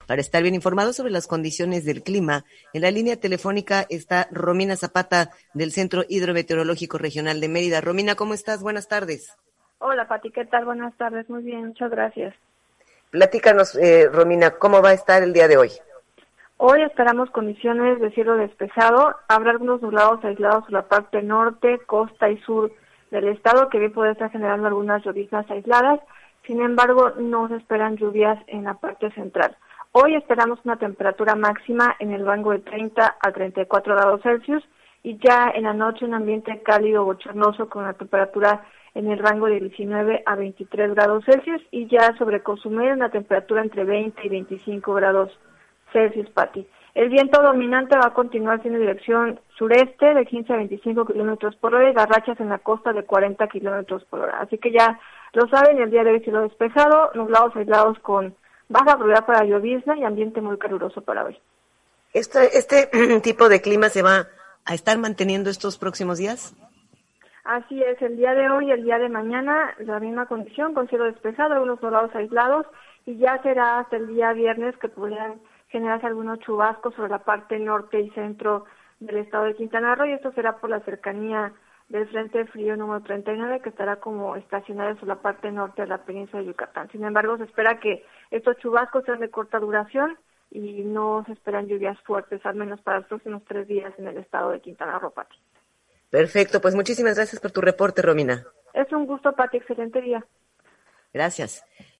Para estar bien informado sobre las condiciones del clima, en la línea telefónica está Romina Zapata del Centro Hidrometeorológico Regional de Mérida. Romina, ¿cómo estás? Buenas tardes. Hola, Pati, ¿qué tal? Buenas tardes. Muy bien, muchas gracias. Platícanos, Romina, ¿cómo va a estar el día de hoy? Hoy esperamos condiciones de cielo despejado. Habrá algunos nublados aislados en la parte norte, costa y sur del estado, que bien puede estar generando algunas lloviznas aisladas. Sin embargo, no se esperan lluvias en la parte central. Hoy esperamos una temperatura máxima en el rango de 30 a 34 grados Celsius y ya en la noche un ambiente cálido bochornoso con la temperatura en el rango de 19 a 23 grados Celsius y ya sobre Cozumel una temperatura entre 20 y 25 grados Celsius, Pati. El viento dominante va a continuar siendo dirección sureste de 15 a 25 kilómetros por hora y las rachas en la costa de 40 kilómetros por hora. Así que ya lo saben, el día de hoy cielo despejado, nublados aislados con baja probabilidad para llovizna y ambiente muy caluroso para hoy. ¿Este tipo de clima se va a estar manteniendo estos próximos días? Así es, el día de hoy y el día de mañana la misma condición, con cielo despejado, algunos nublados aislados, y ya será hasta el día viernes que podrían generarse algunos chubascos sobre la parte norte y centro del estado de Quintana Roo, y esto será por la cercanía del Frente Frío número 39, que estará como estacionario sobre la parte norte de la península de Yucatán. Sin embargo, se espera que estos chubascos sean de corta duración y no se esperan lluvias fuertes, al menos para los próximos 3 días en el estado de Quintana Roo, Pati. Perfecto, pues muchísimas gracias por tu reporte, Romina. Es un gusto, Pati, excelente día. Gracias.